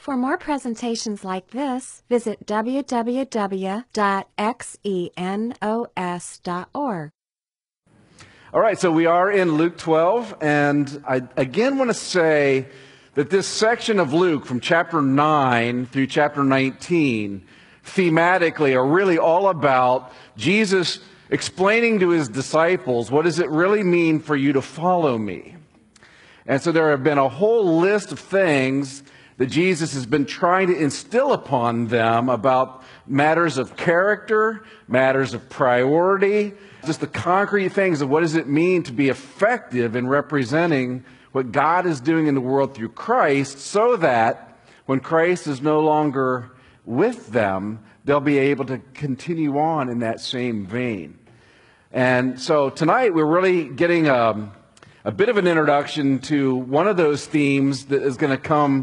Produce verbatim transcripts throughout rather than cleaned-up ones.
For more presentations like this, visit w w w dot xenos dot org. All right, so we are in Luke twelve, and I again want to say that this section of Luke from chapter nine through chapter nineteen thematically are really all about Jesus explaining to his disciples, what does it really mean for you to follow me? And so there have been a whole list of things that Jesus has been trying to instill upon them about matters of character, matters of priority, just the concrete things of what does it mean to be effective in representing what God is doing in the world through Christ, so that when Christ is no longer with them, they'll be able to continue on in that same vein. And so tonight we're really getting a, a bit of an introduction to one of those themes that is going to come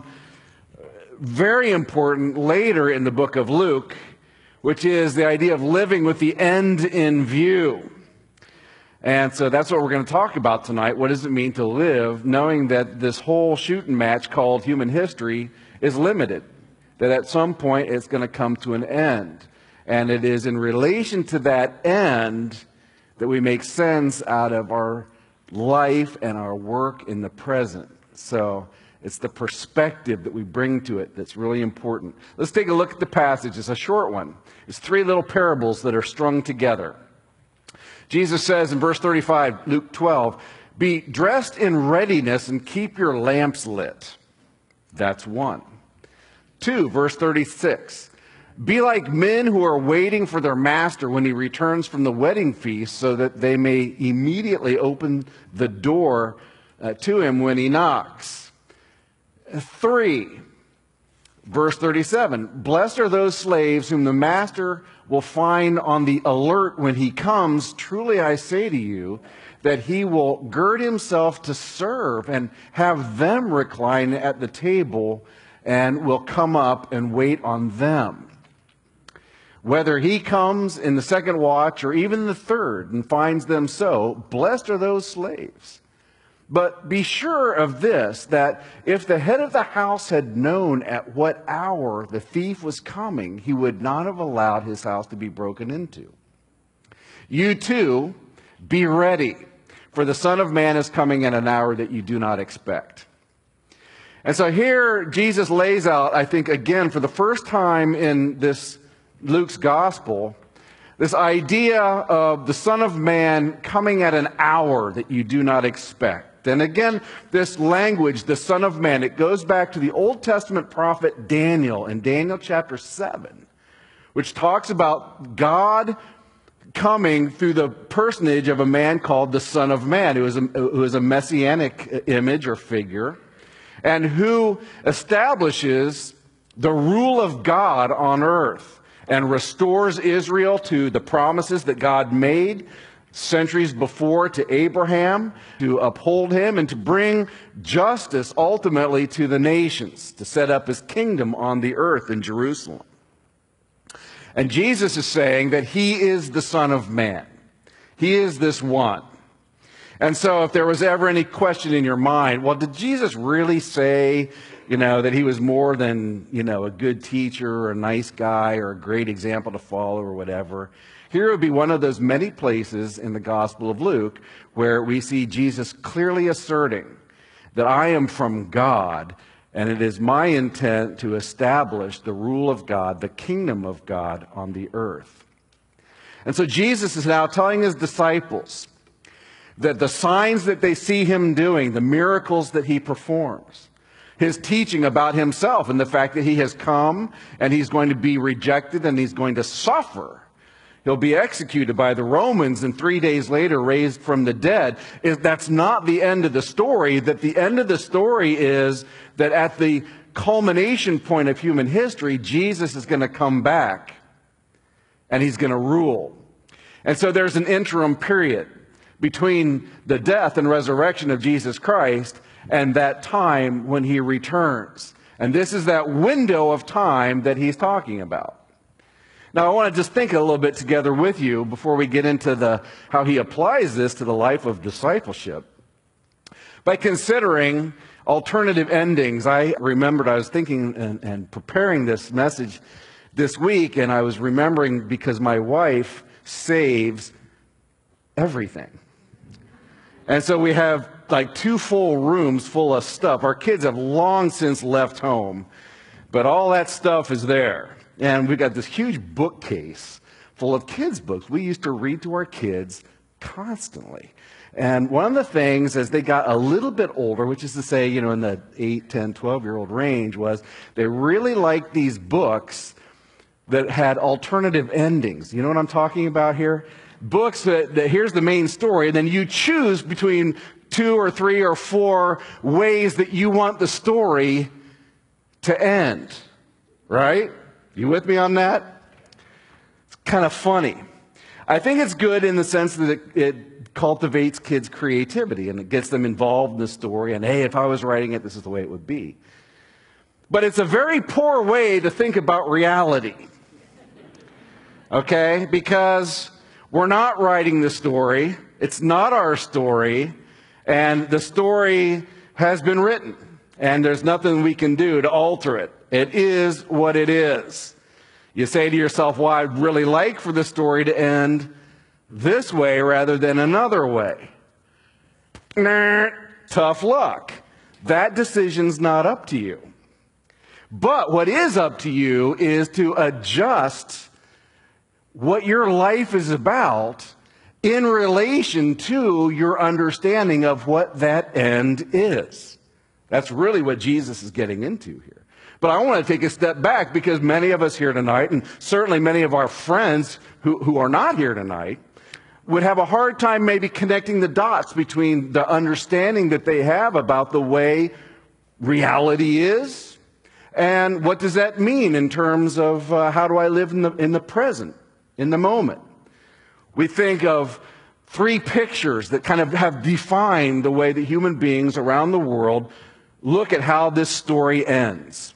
very important later in the book of Luke, which is the idea of living with the end in view. And so that's what we're going to talk about tonight. What does it mean to live knowing that this whole shooting match called human history is limited? That at some point it's going to come to an end. And it is in relation to that end that we make sense out of our life and our work in the present. So it's the perspective that we bring to it that's really important. Let's take a look at the passage. It's a short one. It's three little parables that are strung together. Jesus says in verse thirty-five, Luke twelve, "Be dressed in readiness and keep your lamps lit." That's one. Two, verse thirty-six, "Be like men who are waiting for their master when he returns from the wedding feast, so that they may immediately open the door uh, to him when he knocks." Three, verse thirty-seven, "Blessed are those slaves whom the master will find on the alert when he comes. Truly I say to you, that he will gird himself to serve and have them recline at the table and will come up and wait on them. Whether he comes in the second watch or even the third and finds them so, blessed are those slaves. But be sure of this, that if the head of the house had known at what hour the thief was coming, he would not have allowed his house to be broken into. You too, be ready, for the Son of Man is coming in an hour that you do not expect." And so here Jesus lays out, I think, again, for the first time in this Luke's gospel, this idea of the Son of Man coming at an hour that you do not expect. And again, this language, the Son of Man, it goes back to the Old Testament prophet Daniel in Daniel chapter seven, which talks about God coming through the personage of a man called the Son of Man, who is a, who is a messianic image or figure, and who establishes the rule of God on earth and restores Israel to the promises that God made centuries before to Abraham, to uphold him and to bring justice ultimately to the nations, to set up his kingdom on the earth in Jerusalem. And Jesus is saying that he is the Son of Man. He is this one. And so if there was ever any question in your mind, well, did Jesus really say, you know, that he was more than, you know, a good teacher or a nice guy or a great example to follow or whatever? Here would be one of those many places in the Gospel of Luke where we see Jesus clearly asserting that I am from God, and it is my intent to establish the rule of God, the kingdom of God on the earth. And so Jesus is now telling his disciples that the signs that they see him doing, the miracles that he performs, his teaching about himself and the fact that he has come and he's going to be rejected and he's going to suffer. He'll be executed by the Romans and three days later raised from the dead. That's not the end of the story. That the end of the story is that at the culmination point of human history, Jesus is going to come back and he's going to rule. And so there's an interim period between the death and resurrection of Jesus Christ and that time when he returns. And this is that window of time that he's talking about. Now, I want to just think a little bit together with you before we get into the how he applies this to the life of discipleship by considering alternative endings. I remembered I was thinking and, and preparing this message this week, and I was remembering because my wife saves everything. And so we have like two full rooms full of stuff. Our kids have long since left home, but all that stuff is there. And we've got this huge bookcase full of kids' books we used to read to our kids constantly. And one of the things as they got a little bit older, which is to say, you know, in the eight, ten, twelve-year-old range, was they really liked these books that had alternative endings. You know what I'm talking about here? Books that, that here's the main story, and then you choose between two or three or four ways that you want the story to end. Right? You with me on that? It's kind of funny. I think it's good in the sense that it, it cultivates kids' creativity and it gets them involved in the story. And hey, if I was writing it, this is the way it would be. But it's a very poor way to think about reality. Okay? Because we're not writing the story. It's not our story. And the story has been written. And there's nothing we can do to alter it. It is what it is. You say to yourself, well, I'd really like for the story to end this way rather than another way. Nah, tough luck. That decision's not up to you. But what is up to you is to adjust what your life is about in relation to your understanding of what that end is. That's really what Jesus is getting into here. But I want to take a step back because many of us here tonight, and certainly many of our friends who, who are not here tonight, would have a hard time maybe connecting the dots between the understanding that they have about the way reality is and what does that mean in terms of uh, how do I live in the, in the present, in the moment. We think of three pictures that kind of have defined the way that human beings around the world look at how this story ends.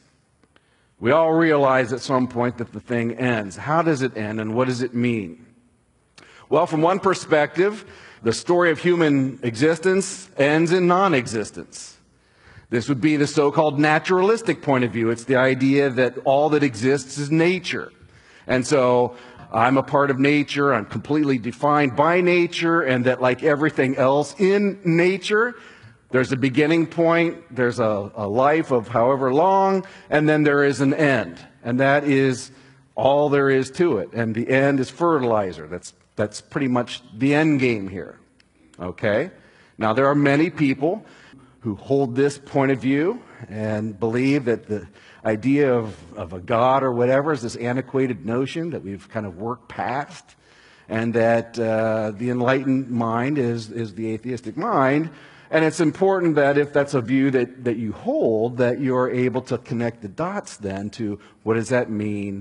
We all realize at some point that the thing ends. How does it end and what does it mean? Well, from one perspective, the story of human existence ends in non-existence. This would be the so-called naturalistic point of view. It's the idea that all that exists is nature. And so I'm a part of nature, I'm completely defined by nature, and that like everything else in nature, there's a beginning point, there's a, a life of however long, and then there is an end. And that is all there is to it. And the end is fertilizer. That's That's pretty much the end game here. Okay? Now, there are many people who hold this point of view and believe that the idea of, of a God or whatever is this antiquated notion that we've kind of worked past, and that uh, the enlightened mind is, is the atheistic mind. And it's important that if that's a view that, that you hold, that you're able to connect the dots then to what does that mean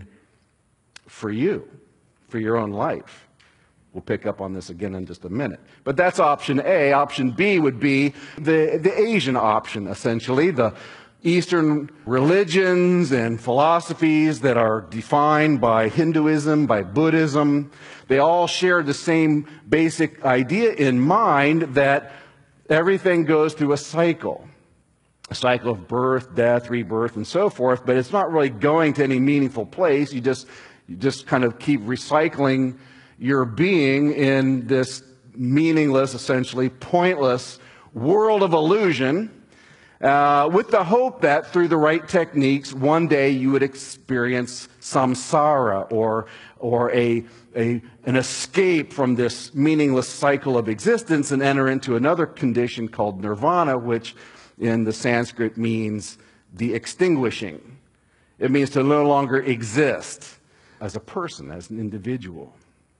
for you, for your own life. We'll pick up on this again in just a minute. But that's option A. Option B would be the, the Asian option, essentially. The Eastern religions and philosophies that are defined by Hinduism, by Buddhism, they all share the same basic idea in mind that everything goes through a cycle. A cycle of birth, death, rebirth, and so forth, but it's not really going to any meaningful place. You just, you just kind of keep recycling your being in this meaningless, essentially pointless world of illusion, uh, with the hope that through the right techniques, one day you would experience samsara, or or a, a an escape from this meaningless cycle of existence and enter into another condition called nirvana, which in the Sanskrit means the extinguishing. It means to no longer exist as a person, as an individual.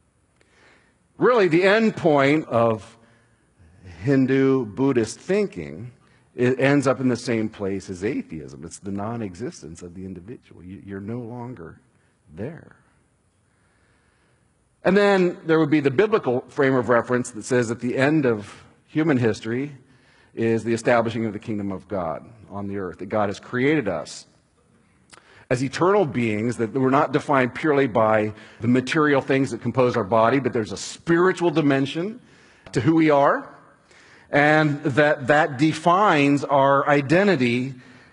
Really, the end point of Hindu, Buddhist thinking, it ends up in the same place as atheism. It's the non-existence of the individual. You, you're no longer there. And then there would be the biblical frame of reference that says at the end of human history is the establishing of the kingdom of God on the earth, that God has created us as eternal beings, that we're not defined purely by the material things that compose our body, but there's a spiritual dimension to who we are. and that that defines our identity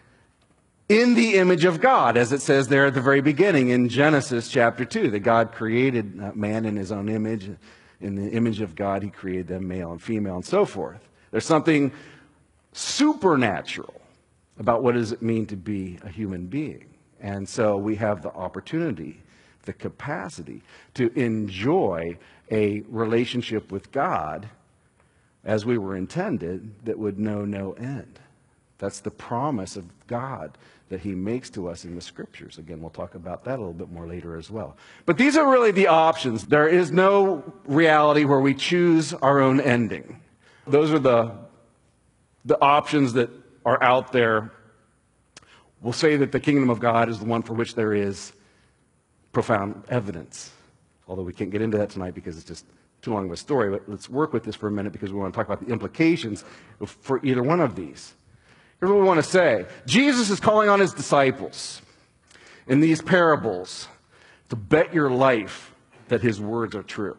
in the image of God, as it says there at the very beginning in Genesis chapter two, that God created man in his own image. In the image of God, he created them male and female and so forth. There's something supernatural about what does it mean to be a human being. And so we have the opportunity, the capacity to enjoy a relationship with God as we were intended that would know no end. That's the promise of God that he makes to us in the scriptures. Again, we'll talk about that a little bit more later as well. But these are really the options. There is no reality where we choose our own ending. Those are the, the options that are out there. We'll say that the kingdom of God is the one for which there is profound evidence. Although we can't get into that tonight because it's just too long of a story. But let's work with this for a minute because we want to talk about the implications for either one of these. Here's what we want to say. Jesus is calling on his disciples in these parables to bet your life that his words are true.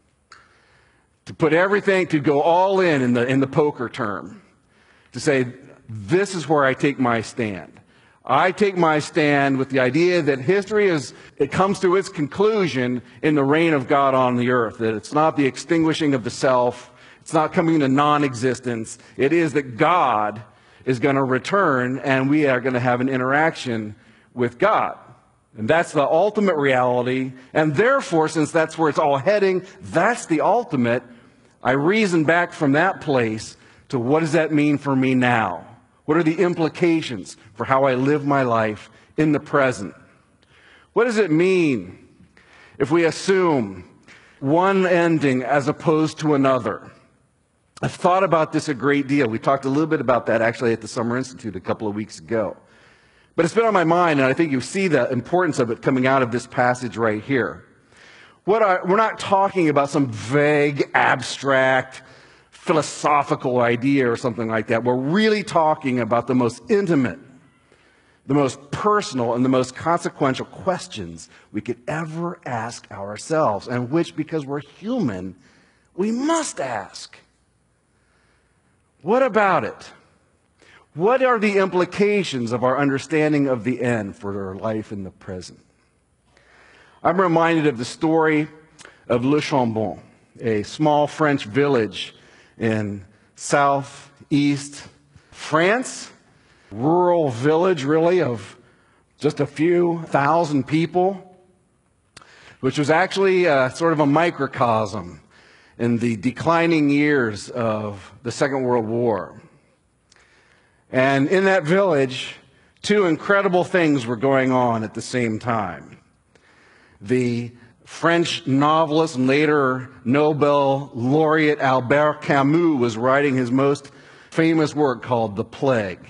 To put everything, to go all in in the, in the poker term. To say, this is where I take my stand. I take my stand with the idea that history is, it comes to its conclusion in the reign of God on the earth. That it's not the extinguishing of the self. It's not coming to non-existence. It is that God is going to return and we are going to have an interaction with God. And that's the ultimate reality. And therefore, since that's where it's all heading, that's the ultimate, I reason back from that place to what does that mean for me now? What are the implications for how I live my life in the present? What does it mean if we assume one ending as opposed to another? I've thought about this a great deal. We talked a little bit about that actually at the Summer Institute a couple of weeks ago. But it's been on my mind, and I think you see the importance of it coming out of this passage right here. What are, we're not talking about some vague, abstract, philosophical idea or something like that. We're really talking about the most intimate, the most personal, and the most consequential questions we could ever ask ourselves, and which, because we're human, we must ask. What about it? What are the implications of our understanding of the end for our life in the present? I'm reminded of the story of Le Chambon, a small French village in southeast France, rural village really of just a few thousand people, which was actually uh, sort of a microcosm in the declining years of the Second World War. And in that village, two incredible things were going on at the same time. The French novelist and later Nobel laureate Albert Camus was writing his most famous work called The Plague.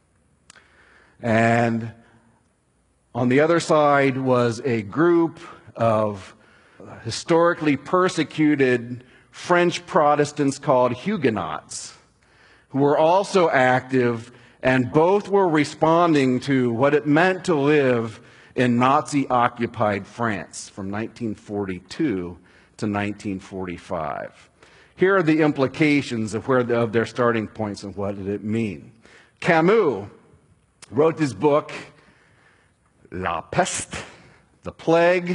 And on the other side was a group of historically persecuted French Protestants called Huguenots, who were also active, and both were responding to what it meant to live in Nazi-occupied France from nineteen forty-two to nineteen forty-five. Here are the implications of, where the, of their starting points and what did it mean. Camus wrote this book, La Peste, The Plague,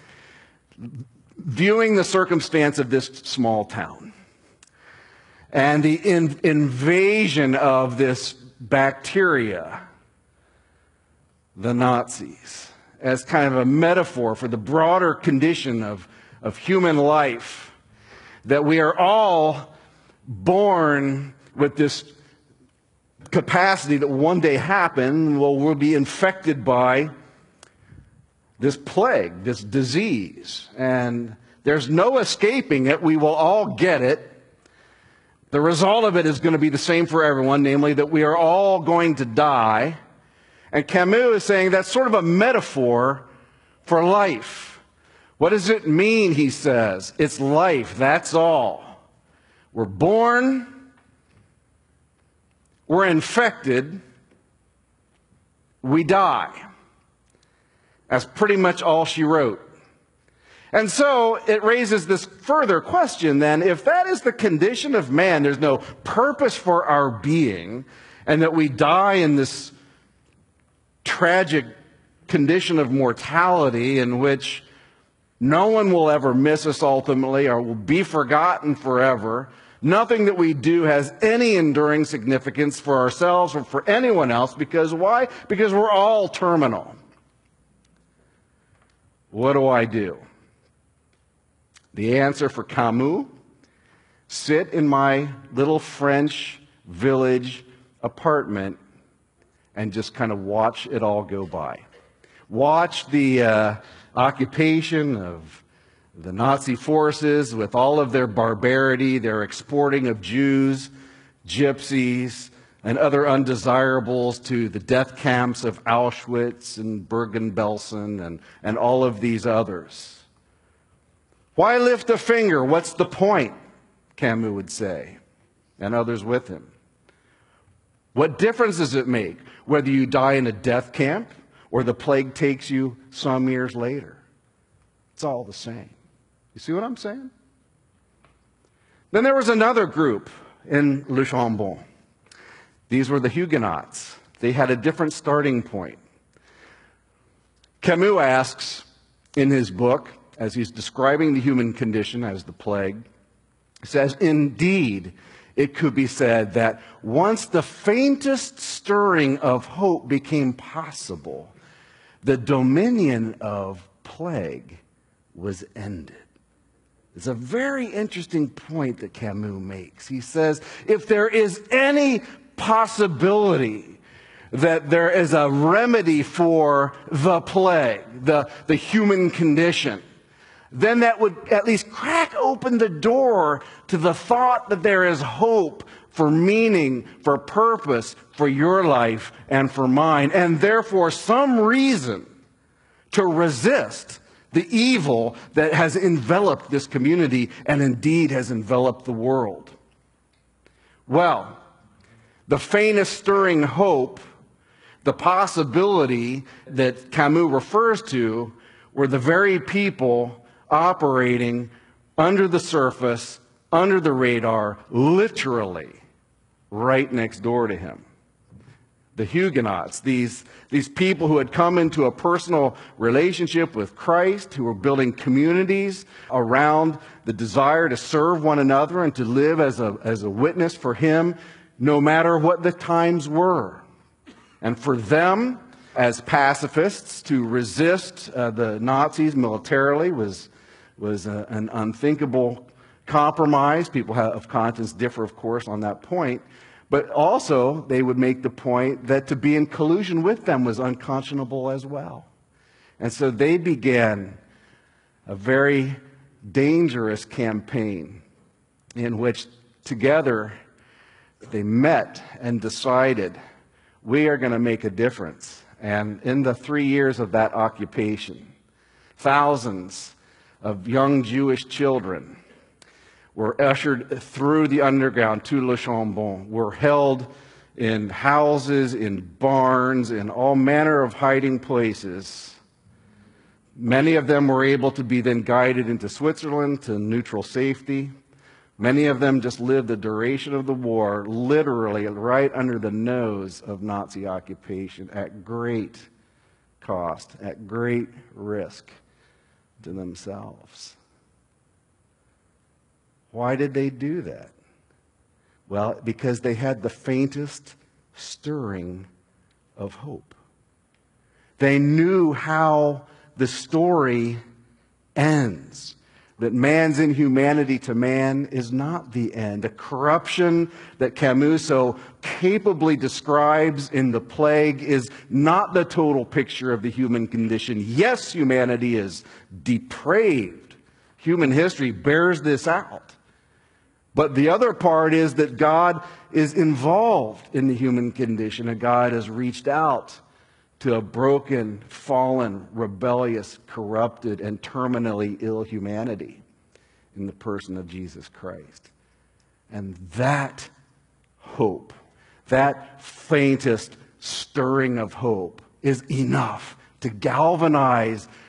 viewing the circumstance of this small town and the in, invasion of this bacteria, the Nazis, as kind of a metaphor for the broader condition of, of human life, that we are all born with this capacity that one day happen, well, we'll be infected by this plague, this disease, and there's no escaping it. We will all get it. The result of it is going to be the same for everyone, namely that we are all going to die. And Camus is saying that's sort of a metaphor for life. What does it mean, he says? It's life, that's all. We're born, we're infected, we die. That's pretty much all she wrote. And so it raises this further question then, if that is the condition of man, there's no purpose for our being, and that we die in this tragic condition of mortality in which no one will ever miss us ultimately or will be forgotten forever, nothing that we do has any enduring significance for ourselves or for anyone else. Because why? Because we're all terminal. What do I do? The answer for Camus: sit in my little French village apartment and just kind of watch it all go by. Watch the uh, occupation of the Nazi forces with all of their barbarity, their exporting of Jews, gypsies, and other undesirables to the death camps of Auschwitz and Bergen-Belsen and, and all of these others. Why lift a finger? What's the point? Camus would say, and others with him. What difference does it make whether you die in a death camp or the plague takes you some years later? It's all the same. You see what I'm saying? Then there was another group in Le Chambon. These were the Huguenots. They had a different starting point. Camus asks in his book, as he's describing the human condition as the plague, he says, indeed, it could be said that once the faintest stirring of hope became possible, the dominion of plague was ended. It's a very interesting point that Camus makes. He says, if there is any possibility that there is a remedy for the plague, the, the human condition, then that would at least crack open the door to the thought that there is hope for meaning, for purpose, for your life and for mine, and therefore some reason to resist the evil that has enveloped this community and indeed has enveloped the world. Well, the faintest stirring hope, the possibility that Camus refers to, were the very people operating under the surface, under the radar, literally right next door to him. The Huguenots, these, these people who had come into a personal relationship with Christ, who were building communities around the desire to serve one another and to live as a, as a witness for Him, no matter what the times were. And for them, as pacifists, to resist uh, the Nazis militarily was, was a, an unthinkable compromise. People have, of conscience differ, of course, on that point. But also, they would make the point that to be in collusion with them was unconscionable as well. And so they began a very dangerous campaign in which together they met and decided, we are going to make a difference. And in the three years of that occupation, thousands of young Jewish children were ushered through the underground to Le Chambon, were held in houses, in barns, in all manner of hiding places. Many of them were able to be then guided into Switzerland to neutral safety. Many of them just lived the duration of the war, literally right under the nose of Nazi occupation, at great cost, at great risk to themselves. Why did they do that? Well, because they had the faintest stirring of hope. They knew how the story ends. That man's inhumanity to man is not the end. The corruption that Camus so capably describes in The Plague is not the total picture of the human condition. Yes, humanity is depraved. Human history bears this out. But the other part is that God is involved in the human condition, and God has reached out to a broken, fallen, rebellious, corrupted, and terminally ill humanity in the person of Jesus Christ. And that hope, that faintest stirring of hope, is enough to galvanize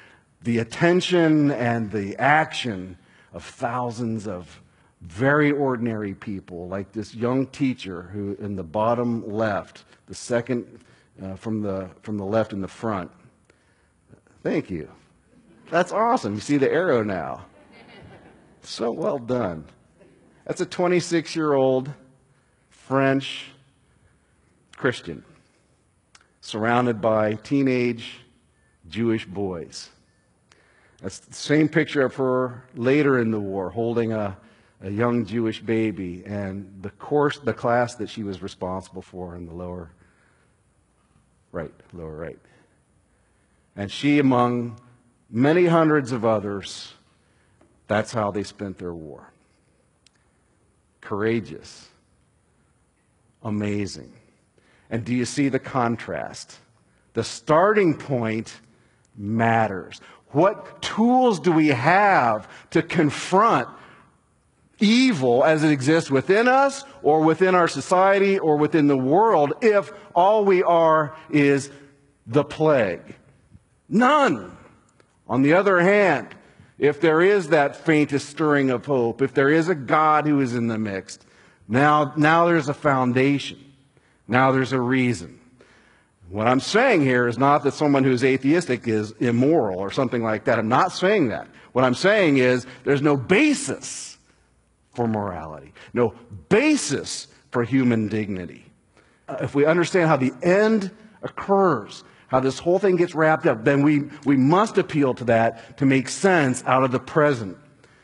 the attention and the action of thousands of very ordinary people, like this young teacher who in the bottom left, the second uh, from the from the left in the front. Thank you. That's awesome. You see the arrow now. So well done. That's a twenty-six-year-old French Christian surrounded by teenage Jewish boys. That's the same picture of her later in the war, holding a, a young Jewish baby, and the course, the class that she was responsible for in the lower right, lower right. And she, among many hundreds of others, that's how they spent their war. Courageous. Amazing. And do you see the contrast? The starting point matters. What tools do we have to confront evil as it exists within us or within our society or within the world if all we are is the plague? None. On the other hand, if there is that faintest stirring of hope, if there is a God who is in the mix, now, now there's a foundation. Now there's a reason. What I'm saying here is not that someone who's atheistic is immoral or something like that. I'm not saying that. What I'm saying is there's no basis for morality, no basis for human dignity. Uh, if we understand how the end occurs, how this whole thing gets wrapped up, then we, we must appeal to that to make sense out of the present.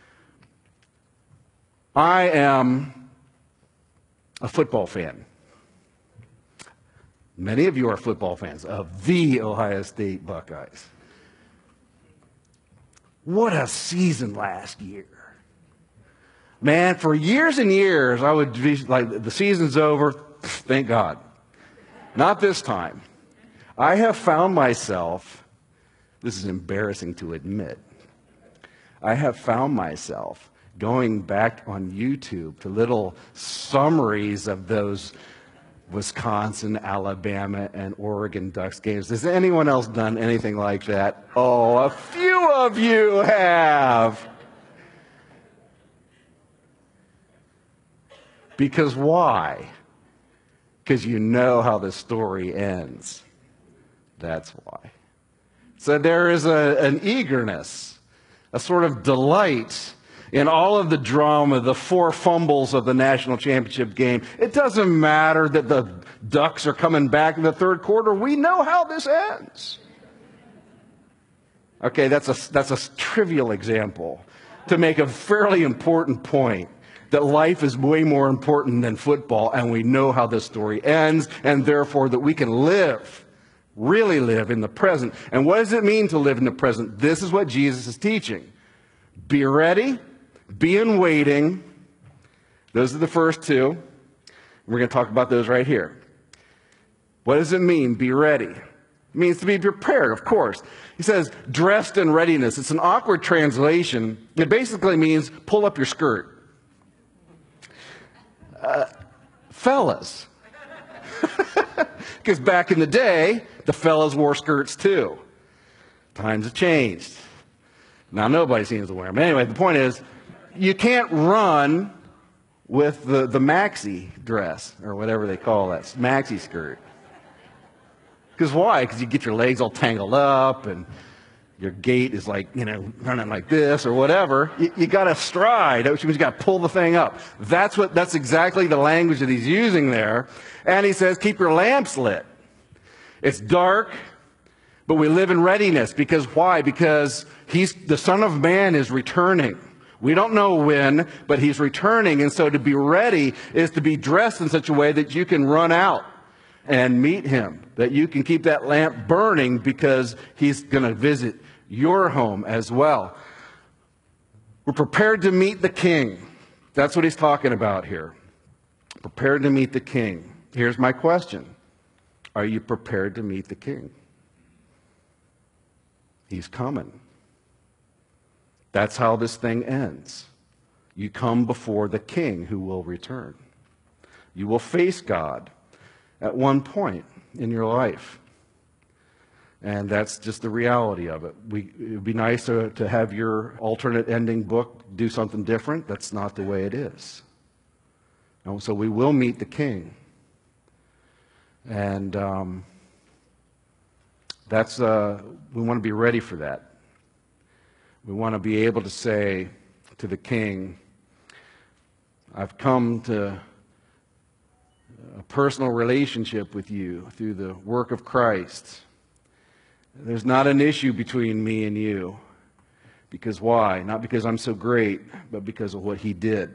I am a football fan. Many of you are football fans of the Ohio State Buckeyes. What a season last year. Man, for years and years, I would be like, the season's over, thank God. Not this time. I have found myself, this is embarrassing to admit, I have found myself going back on YouTube to little summaries of those Wisconsin, Alabama, and Oregon Ducks games. Has anyone else done anything like that? Oh, a few of you have. Because why? Because you know how the story ends. That's why. So there is a, an eagerness, a sort of delight in all of the drama, the four fumbles of the national championship game. It doesn't matter that the Ducks are coming back in the third quarter. We know how this ends. Okay, that's a, that's a trivial example to make a fairly important point, that life is way more important than football, and we know how this story ends, and therefore that we can live, really live in the present. And what does it mean to live in the present? This is what Jesus is teaching. Be ready. Be in waiting. Those are the first two. We're going to talk about those right here. What does it mean, be ready? It means to be prepared, of course. He says, dressed in readiness. It's an awkward translation. It basically means pull up your skirt. Uh, fellas. Because back in the day, the fellas wore skirts too. Times have changed. Now nobody seems to wear them. Anyway, the point is, you can't run with the, the maxi dress, or whatever they call that, maxi skirt. Because why? Because you get your legs all tangled up, and your gait is like, you know, running like this, or whatever. You, you got to stride, which means you got to pull the thing up. That's what. That's exactly the language that he's using there. And he says, keep your lamps lit. It's dark, but we live in readiness. Because why? Because he's the Son of Man is returning. We don't know when, but he's returning. And so to be ready is to be dressed in such a way that you can run out and meet him, that you can keep that lamp burning because he's going to visit your home as well. We're prepared to meet the King. That's what he's talking about here. Prepared to meet the King. Here's my question. Are you prepared to meet the King? He's coming. That's how this thing ends. You come before the King who will return. You will face God at one point in your life. And that's just the reality of it. We, it would be nice to, to have your alternate ending book do something different. That's not the way it is. And so we will meet the King. And um, that's uh, we want to be ready for that. We want to be able to say to the King, I've come to a personal relationship with you through the work of Christ. There's not an issue between me and you. Because why? Not because I'm so great, but because of what he did.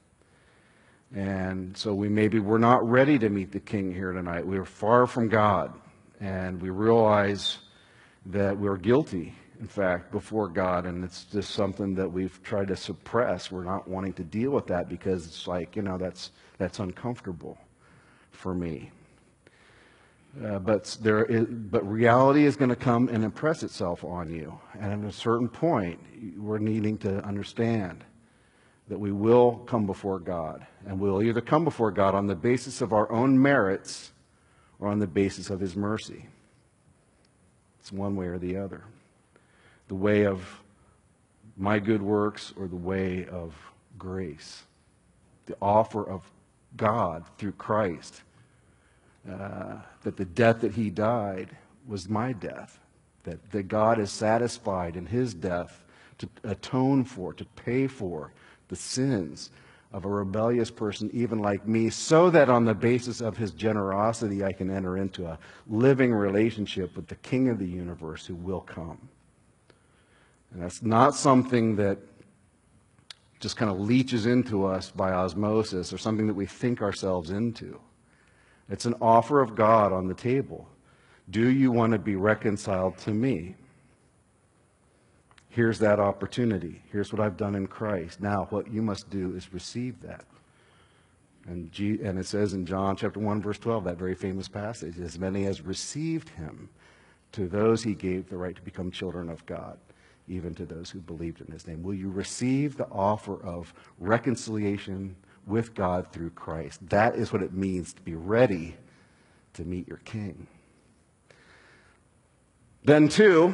And so we maybe we're not ready to meet the King here tonight. We're far from God. And we realize that we're guilty, in fact, before God. And it's just something that we've tried to suppress. We're not wanting to deal with that because it's like, you know, that's, that's uncomfortable for me. Uh, but there is, but reality is going to come and impress itself on you. And at a certain point, we're needing to understand that we will come before God. And we'll either come before God on the basis of our own merits or on the basis of his mercy. It's one way or the other. The way of my good works or the way of grace. The offer of God through Christ. Uh, that the death that he died was my death. That, that God is satisfied in his death to atone for, to pay for the sins of a rebellious person even like me, so that on the basis of his generosity I can enter into a living relationship with the King of the universe who will come. And that's not something that just kind of leaches into us by osmosis or something that we think ourselves into. It's an offer of God on the table. Do you want to be reconciled to me? Here's that opportunity. Here's what I've done in Christ. Now what you must do is receive that. And, G, and it says in John chapter one, verse twelve, that very famous passage, as many as received him, to those he gave the right to become children of God, even to those who believed in his name. Will you receive the offer of reconciliation with God through Christ? That is what it means to be ready to meet your King. Then, two,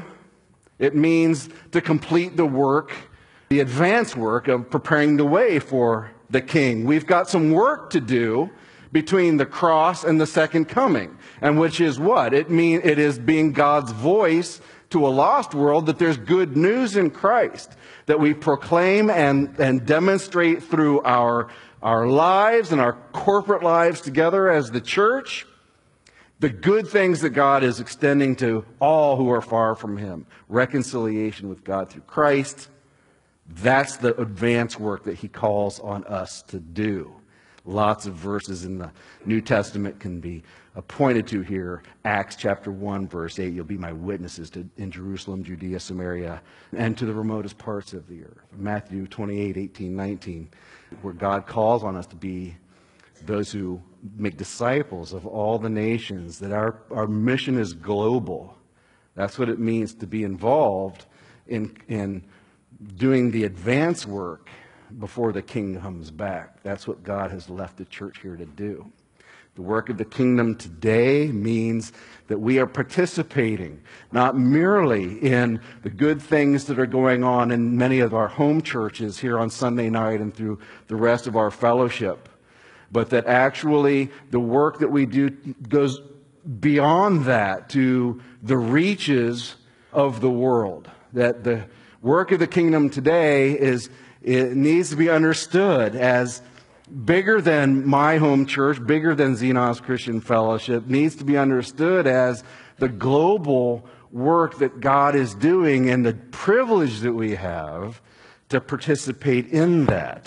it means to complete the work, the advanced work of preparing the way for the King. We've got some work to do between the cross and the second coming. And which is what? It mean it is being God's voice to a lost world that there's good news in Christ, that we proclaim and, and demonstrate through our, our lives and our corporate lives together as the church, the good things that God is extending to all who are far from him. Reconciliation with God through Christ. That's the advanced work that he calls on us to do. Lots of verses in the New Testament can be pointed to here. Acts chapter one, verse eight, you'll be my witnesses to, in Jerusalem, Judea, Samaria, and to the remotest parts of the earth. Matthew twenty-eight, eighteen, nineteen, where God calls on us to be those who make disciples of all the nations, that our, our mission is global. That's what it means to be involved in, in doing the advance work before the King comes back. That's what God has left the church here to do. The work of the kingdom today means that we are participating not merely in the good things that are going on in many of our home churches here on Sunday night and through the rest of our fellowship, but that actually the work that we do goes beyond that to the reaches of the world. That the work of the kingdom today is, it needs to be understood as bigger than my home church, bigger than Xenos Christian Fellowship, needs to be understood as the global work that God is doing and the privilege that we have to participate in that.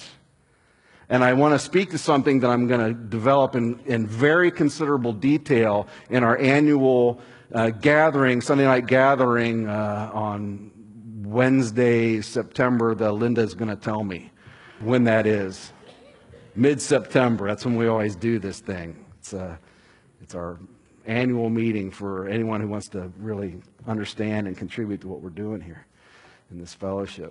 And I want to speak to something that I'm going to develop in, in very considerable detail in our annual uh, gathering, Sunday night gathering uh, on Wednesday, September. The Linda is going to tell me when that is. Mid-September. That's when we always do this thing. It's, uh, it's our annual meeting for anyone who wants to really understand and contribute to what we're doing here in this fellowship.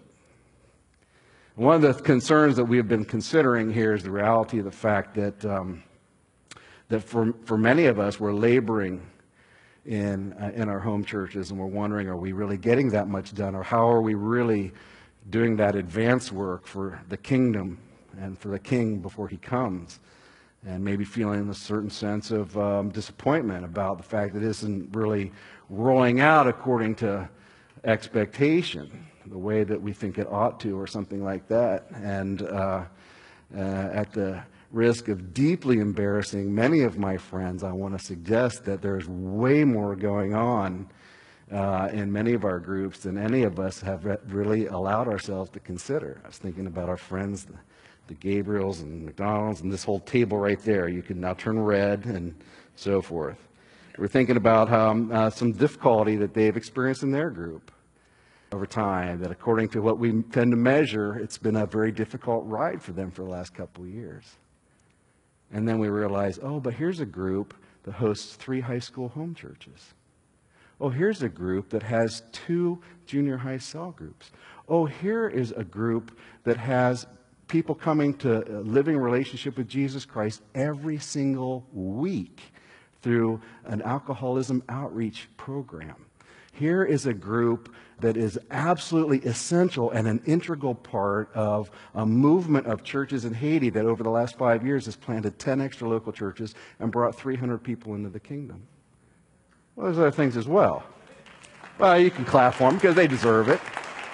One of the concerns that we have been considering here is the reality of the fact that um, that for, for many of us, we're laboring in, uh, in our home churches, and we're wondering, are we really getting that much done, or how are we really doing that advance work for the kingdom and for the King before he comes? And maybe feeling a certain sense of um, disappointment about the fact that it isn't really rolling out according to expectation, the way that we think it ought to, or something like that. And uh, uh, at the risk of deeply embarrassing many of my friends, I want to suggest that there's way more going on uh, in many of our groups than any of us have re- really allowed ourselves to consider. I was thinking about our friends, the, the Gabriels and McDonald's, and this whole table right there. You can now turn red and so forth. We're thinking about um, uh, some difficulty that they've experienced in their group over time, that according to what we tend to measure, it's been a very difficult ride for them for the last couple of years. And then we realize, oh, but here's a group that hosts three high school home churches. Oh, here's a group that has two junior high cell groups. Oh, here is a group that has people coming to a living relationship with Jesus Christ every single week through an alcoholism outreach program. Here is a group that is absolutely essential and an integral part of a movement of churches in Haiti that over the last five years has planted ten extra local churches and brought three hundred people into the kingdom. Well, there's other things as well. Well, you can clap for them because they deserve it.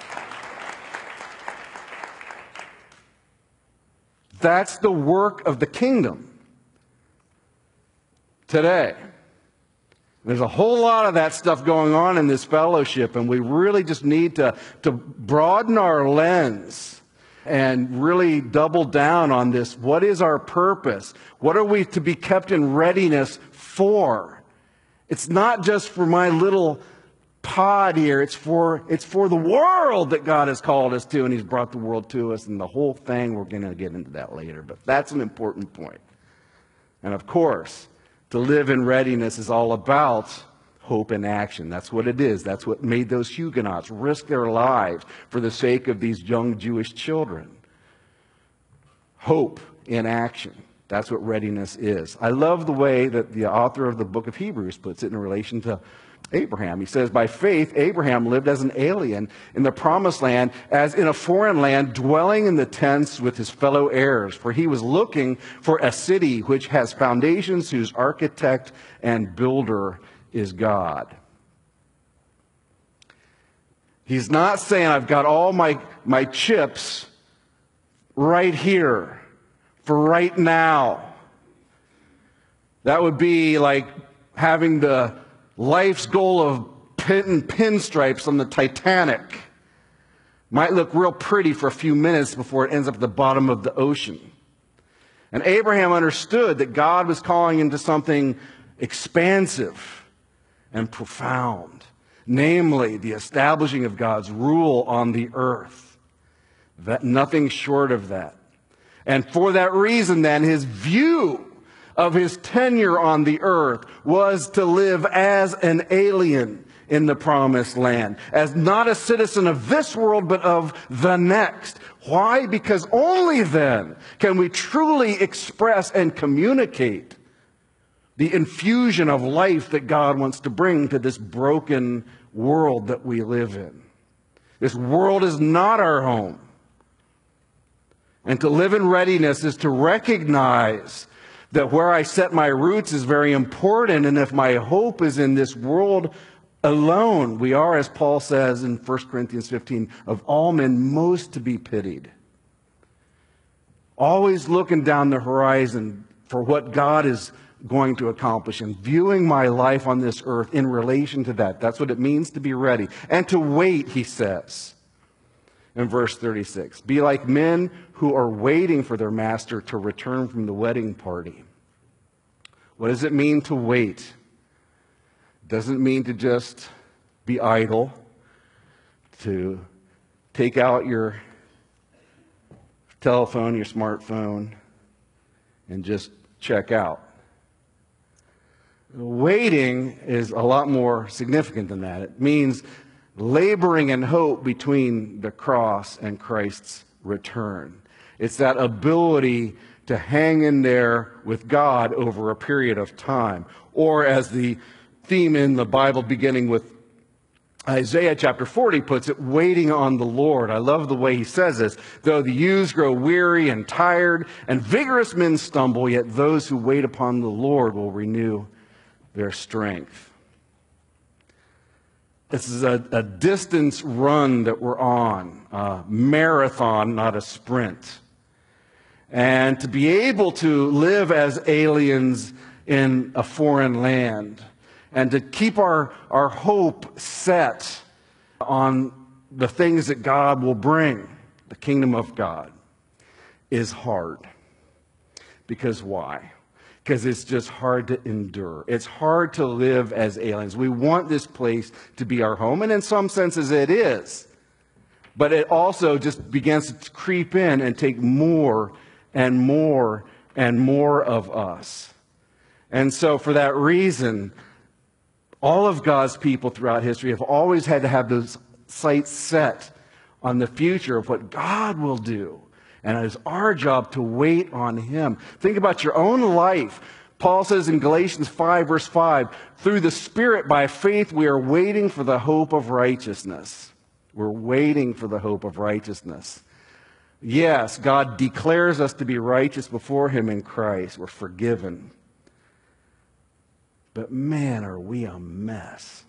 That's the work of the kingdom today. There's a whole lot of that stuff going on in this fellowship, and we really just need to, to broaden our lens and really double down on this. What is our purpose? What are we to be kept in readiness for? It's not just for my little pod here. It's for, it's for the world that God has called us to, and He's brought the world to us, and the whole thing, we're going to get into that later, but that's an important point. And of course, to live in readiness is all about hope and action. That's what it is. That's what made those Huguenots risk their lives for the sake of these young Jewish children. Hope in action. That's what readiness is. I love the way that the author of the book of Hebrews puts it in relation to Abraham. He says, by faith, Abraham lived as an alien in the promised land, as in a foreign land, dwelling in the tents with his fellow heirs. For he was looking for a city which has foundations, whose architect and builder is God. He's not saying, I've got all my, my chips right here for right now. That would be like having the life's goal of pin, pinstripes on the Titanic. Might look real pretty for a few minutes before it ends up at the bottom of the ocean. And Abraham understood that God was calling him to something expansive and profound, namely the establishing of God's rule on the earth. That nothing short of that. And for that reason, then, his view of his tenure on the earth was to live as an alien in the promised land, as not a citizen of this world, but of the next. Why? Because only then can we truly express and communicate the infusion of life that God wants to bring to this broken world that we live in. This world is not our home. And to live in readiness is to recognize that where I set my roots is very important, and if my hope is in this world alone, we are, as Paul says in First Corinthians fifteen, of all men most to be pitied. Always looking down the horizon for what God is going to accomplish and viewing my life on this earth in relation to that. That's what it means to be ready. And to wait, he says in verse thirty-six. Be like men who are waiting for their master to return from the wedding party. What does it mean to wait? It doesn't mean to just be idle, to take out your telephone, your smartphone, and just check out. Waiting is a lot more significant than that. It means laboring in hope between the cross and Christ's return. It's that ability to hang in there with God over a period of time. Or as the theme in the Bible, beginning with Isaiah chapter forty, puts it, waiting on the Lord. I love the way he says this. Though the youths grow weary and tired, and vigorous men stumble, yet those who wait upon the Lord will renew their strength. This is a, a distance run that we're on, a marathon, not a sprint. And to be able to live as aliens in a foreign land, and to keep our, our hope set on the things that God will bring, the kingdom of God, is hard. Because why? Because it's just hard to endure. It's hard to live as aliens. We want this place to be our home, and in some senses it is. But it also just begins to creep in and take more and more and more of us. And so for that reason, all of God's people throughout history have always had to have those sights set on the future of what God will do. And it is our job to wait on Him. Think about your own life. Paul says in Galatians five, verse five, through the Spirit, by faith, we are waiting for the hope of righteousness. We're waiting for the hope of righteousness. Yes, God declares us to be righteous before Him in Christ. We're forgiven. But man, are we a mess.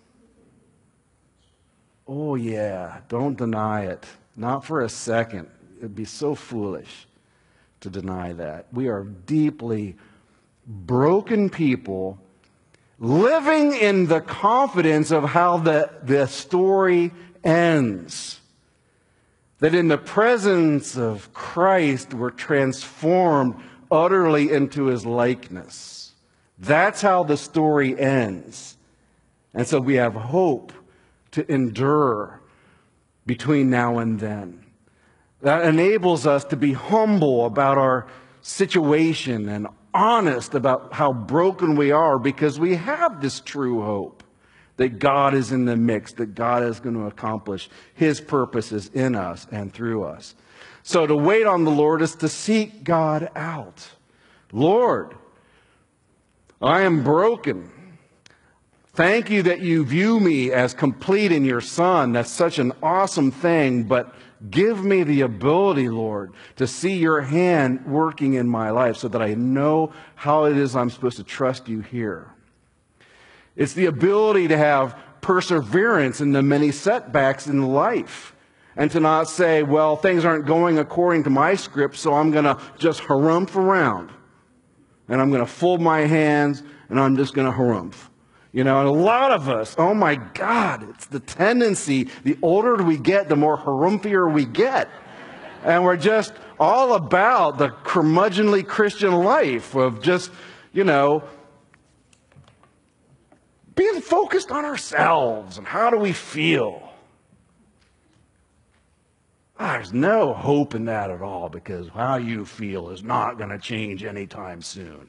Oh yeah, don't deny it. Not for a second. It'd be so foolish to deny that. We are deeply broken people living in the confidence of how the, the story ends. That in the presence of Christ, we're transformed utterly into His likeness. That's how the story ends. And so we have hope to endure between now and then. That enables us to be humble about our situation and honest about how broken we are, because we have this true hope that God is in the mix, that God is going to accomplish His purposes in us and through us. So to wait on the Lord is to seek God out. Lord, I am broken. Thank you that you view me as complete in your Son. That's such an awesome thing, but give me the ability, Lord, to see your hand working in my life so that I know how it is I'm supposed to trust you here. It's the ability to have perseverance in the many setbacks in life and to not say, well, things aren't going according to my script, so I'm going to just harumph around. And I'm going to fold my hands, and I'm just going to harumph. You know, and a lot of us, oh my God, it's the tendency, the older we get, the more harumpier we get. And we're just all about the curmudgeonly Christian life of just, you know, being focused on ourselves and how do we feel. There's no hope in that at all, because how you feel is not going to change anytime soon.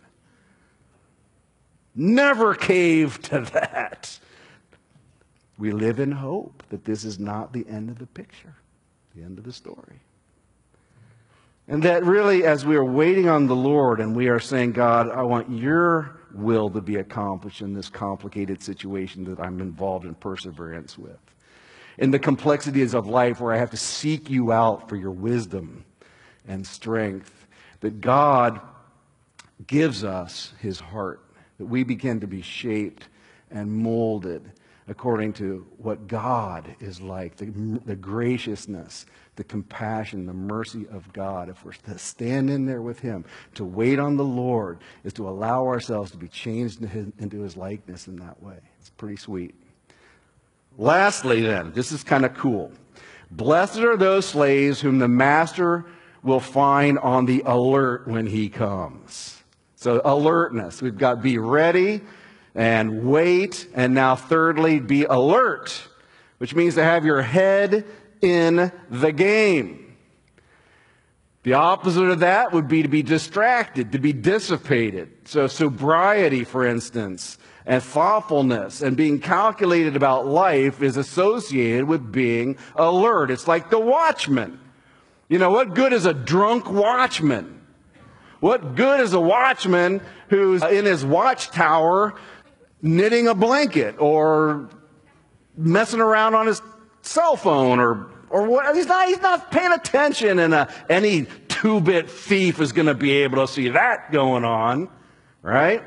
Never cave to that. We live in hope that this is not the end of the picture, the end of the story. And that really, as we are waiting on the Lord and we are saying, God, I want your will to be accomplished in this complicated situation that I'm involved in perseverance with. In the complexities of life where I have to seek you out for your wisdom and strength, that God gives us his heart, that we begin to be shaped and molded according to what God is like, the, the graciousness, the compassion, the mercy of God. If we're to stand in there with him, to wait on the Lord is to allow ourselves to be changed into his, into his likeness in that way. It's pretty sweet. Lastly then, this is kind of cool. Blessed are those slaves whom the master will find on the alert when he comes. So alertness. We've got be ready and wait. And now thirdly, be alert, which means to have your head in the game. The opposite of that would be to be distracted, to be dissipated. So sobriety, for instance, and thoughtfulness and being calculated about life is associated with being alert. It's like the watchman. You know, what good is a drunk watchman? What good is a watchman who's in his watchtower knitting a blanket or messing around on his cell phone or or what. He's not, he's not paying attention, and uh, any two-bit thief is going to be able to see that going on, right?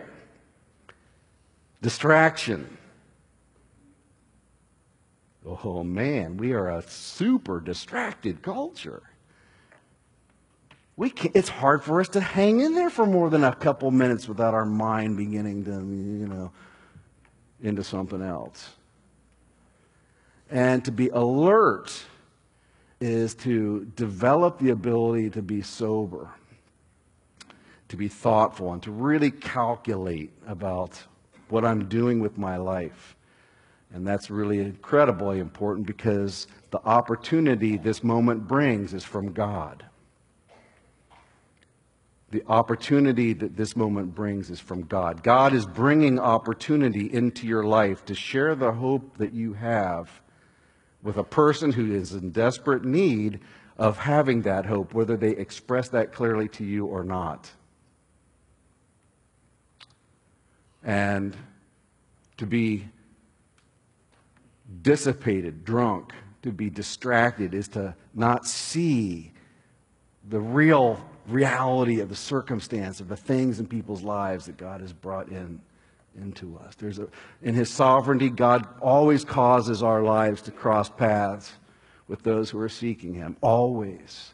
Distraction. Oh man, we are a super distracted culture. We can't, it's hard for us to hang in there for more than a couple minutes without our mind beginning to, you know, into something else. And to be alert is to develop the ability to be sober, to be thoughtful, and to really calculate about what I'm doing with my life. And that's really incredibly important because the opportunity this moment brings is from God. The opportunity that this moment brings is from God. God is bringing opportunity into your life to share the hope that you have with a person who is in desperate need of having that hope, whether they express that clearly to you or not. And to be dissipated, drunk, to be distracted is to not see the real reality of the circumstance, of the things in people's lives that God has brought in into us. There's a, in His sovereignty, God always causes our lives to cross paths with those who are seeking Him. Always.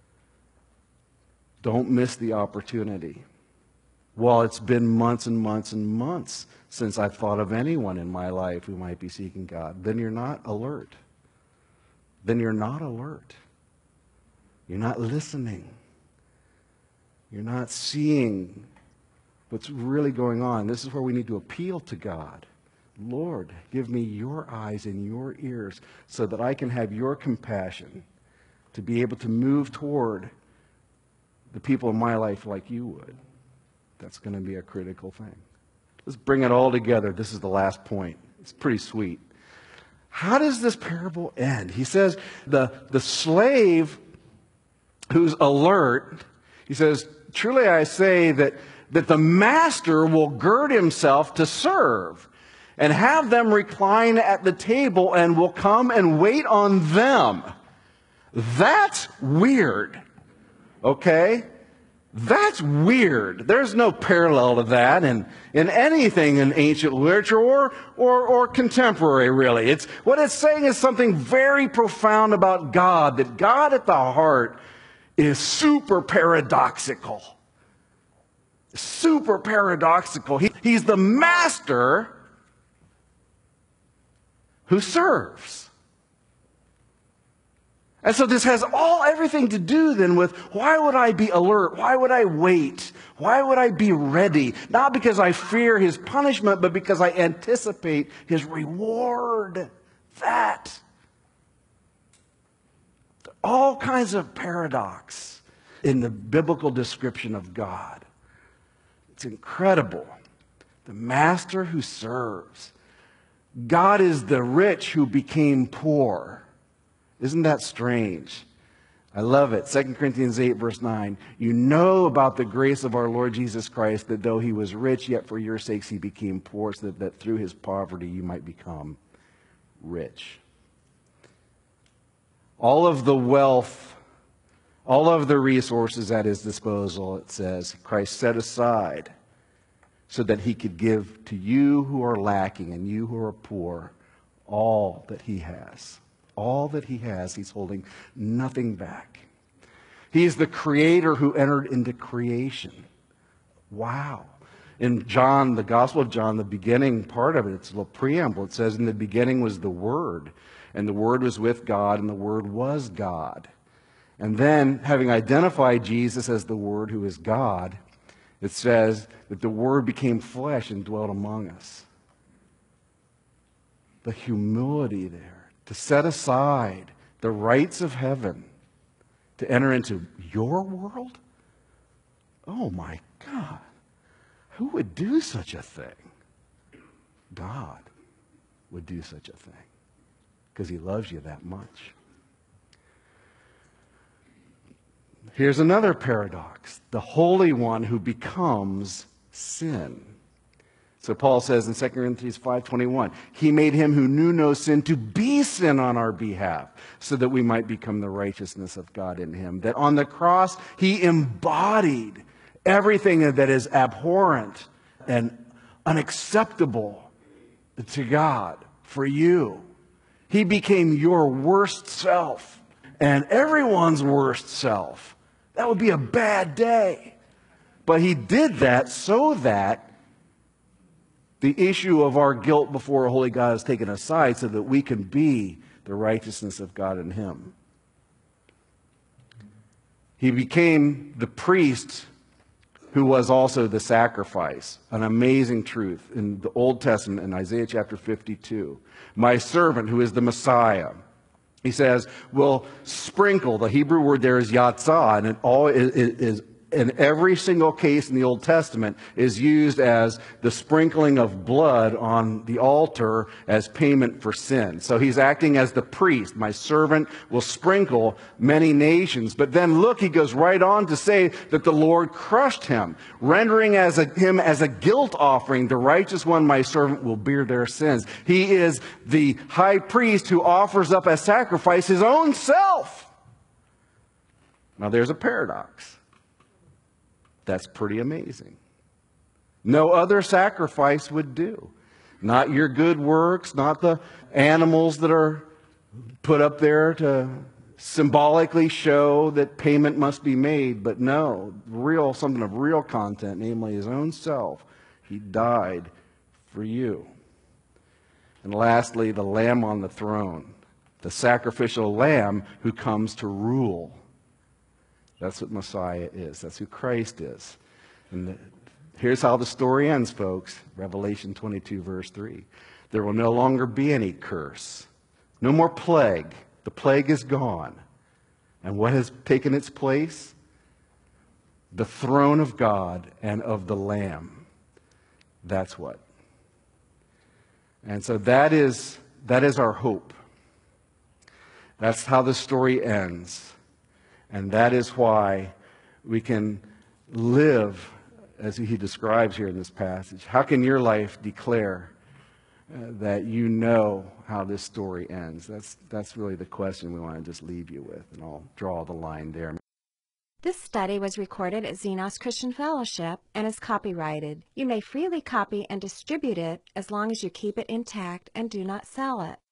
Don't miss the opportunity. Well, it's been months and months and months since I've thought of anyone in my life who might be seeking God. Then you're not alert. Then you're not alert. You're not listening. You're not seeing what's really going on. This is where we need to appeal to God. Lord, give me your eyes and your ears so that I can have your compassion to be able to move toward the people in my life like you would. That's going to be a critical thing. Let's bring it all together. This is the last point. It's pretty sweet. How does this parable end? He says the, the slave who's alert, he says, truly I say that, that the master will gird himself to serve and have them recline at the table and will come and wait on them. That's weird. Okay? That's weird. There's no parallel to that in, in anything in ancient literature or, or, or contemporary, really. It's, what it's saying is something very profound about God, that God at the heart is super paradoxical. Super paradoxical. He, he's the master who serves. And so this has all everything to do then with why would I be alert? Why would I wait? Why would I be ready? Not because I fear his punishment, but because I anticipate his reward. That. All kinds of paradox in the biblical description of God. It's incredible. The master who serves. God is the rich who became poor. Isn't that strange? I love it. Second Corinthians eight, verse nine. You know about the grace of our Lord Jesus Christ, that though he was rich, yet for your sakes he became poor, so that, that through his poverty you might become rich. All of the wealth, all of the resources at his disposal, it says, Christ set aside so that he could give to you who are lacking and you who are poor all that he has. All that he has, he's holding nothing back. He is the creator who entered into creation. Wow. In John, the Gospel of John, the beginning part of it, it's a little preamble. It says, in the beginning was the Word, and the Word was with God, and the Word was God. And then, having identified Jesus as the Word who is God, it says that the Word became flesh and dwelt among us. The humility there. To set aside the rights of heaven to enter into your world? Oh my God. Who would do such a thing? God would do such a thing because he loves you that much. Here's another paradox. The Holy One who becomes sin. So Paul says in Second Corinthians five twenty-one, he made him who knew no sin to be sin on our behalf, so that we might become the righteousness of God in him. That on the cross, he embodied everything that is abhorrent and unacceptable to God for you. He became your worst self and everyone's worst self. That would be a bad day. But he did that so that the issue of our guilt before a holy God is taken aside, so that we can be the righteousness of God in him. He became the priest who was also the sacrifice. An amazing truth in the Old Testament in Isaiah chapter fifty-two. My servant, who is the Messiah, he says, will sprinkle. The Hebrew word there is yatzah, and it all is, is in every single case in the Old Testament is used as the sprinkling of blood on the altar as payment for sin. So he's acting as the priest. My servant will sprinkle many nations. But then look, he goes right on to say that the Lord crushed him, rendering as a, him as a guilt offering. The righteous one, my servant, will bear their sins. He is the high priest who offers up as sacrifice his own self. Now there's a paradox. That's pretty amazing. No other sacrifice would do. Not your good works, not the animals that are put up there to symbolically show that payment must be made, but no, real, something of real content, namely his own self. He died for you. And lastly, the Lamb on the throne, the sacrificial lamb who comes to rule. That's what Messiah is. That's who Christ is. And the, here's how the story ends, folks. Revelation twenty-two, verse three. There will no longer be any curse. No more plague. The plague is gone. And what has taken its place? The throne of God and of the Lamb. That's what. And so that is, that is our hope. That's how the story ends. And that is why we can live as he describes here in this passage. How can your life declare uh, that you know how this story ends? That's, that's really the question we want to just leave you with, and I'll draw the line there. This study was recorded at Xenos Christian Fellowship and is copyrighted. You may freely copy and distribute it as long as you keep it intact and do not sell it.